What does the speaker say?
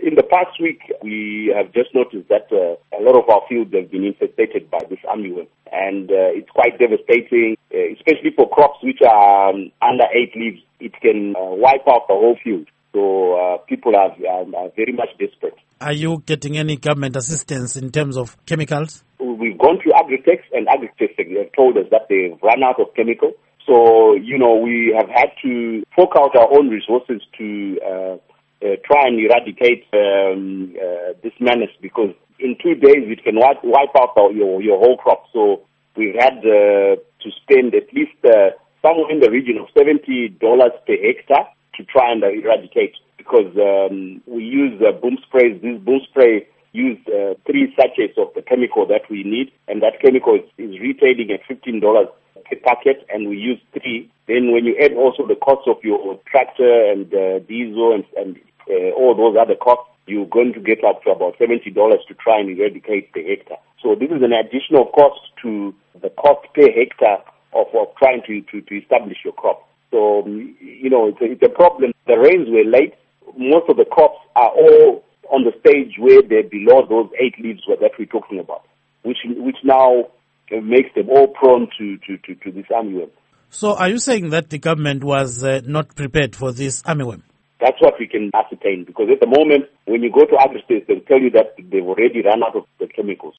In the past week, we have just noticed that a lot of our fields have been infested by this armyworm, and it's quite devastating, especially for crops which are under 8 leaves. It can wipe out the whole field. So people are very much desperate. Are you getting any government assistance in terms of chemicals? We've gone to Agritech, and Agritech have told us that they've run out of chemicals. So, we have had to fork out our own resources to try and eradicate this menace, because in 2 days it can wipe out your whole crop. So we've had to spend at least somewhere in the region of $70 per hectare to try and eradicate, because we use boom sprays. This boom spray use 3 sachets of the chemical that we need, and that chemical is retailing at $15 per packet, and we use 3. Then when you add also the cost of your tractor and diesel and all those other costs, you're going to get up to about $70 to try and eradicate per hectare. So this is an additional cost to the cost per hectare of trying to establish your crop. So, it's a problem. The rains were late. Most of the crops are all on the stage where they're below those 8 leaves that we're talking about, which now makes them all prone to this armyworm. So are you saying that the government was not prepared for this armyworm? That's what we can ascertain, because at the moment, when you go to Agritech, they'll tell you that they've already run out of the chemicals.